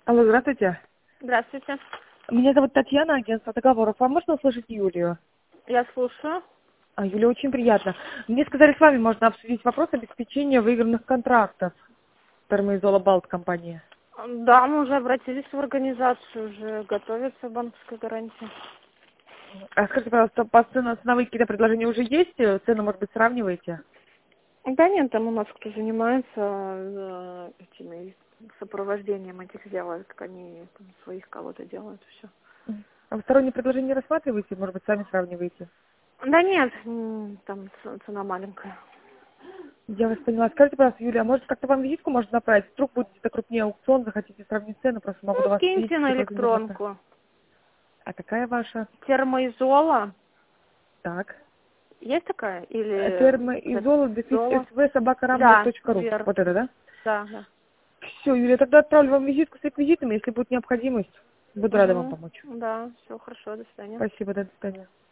Алло, здравствуйте. Здравствуйте. Меня зовут Татьяна, агентство договоров. Вам можно услышать Юлию? Я слушаю. Юлия, очень приятно. Мне сказали, с вами можно обсудить вопрос обеспечения выигранных контрактов. Термоизола Балт компания. Да, мы уже обратились в организацию, уже готовится банковская гарантия. А скажите, пожалуйста, по ценовые какие-то предложения уже есть? Цены, может быть, сравниваете? Да нет, там у нас кто занимается этими сопровождением этих сделок, они там, своих кого-то делают, все. А вы сторонние предложения не рассматриваете? Может быть, сами сравниваете? Да нет, там цена маленькая. Я вас поняла. Скажите, пожалуйста, Юлия, а может как-то вам визитку можно направить? Вдруг будет где-то крупнее аукцион, захотите сравнить цены, просто могу до Ну, вас скиньте приедете, на предложение просто. электронку. А какая ваша? Термоизола. Так. Есть такая? Или Термоизола, дефис, изола? Да, svsobakaramble.ru. верно. Вот это, да? Да, да. Все, Юлия, тогда отправлю вам визитку с реквизитами, если будет необходимость. Буду рада вам Угу. помочь. Да, все хорошо, до свидания. Спасибо, до свидания.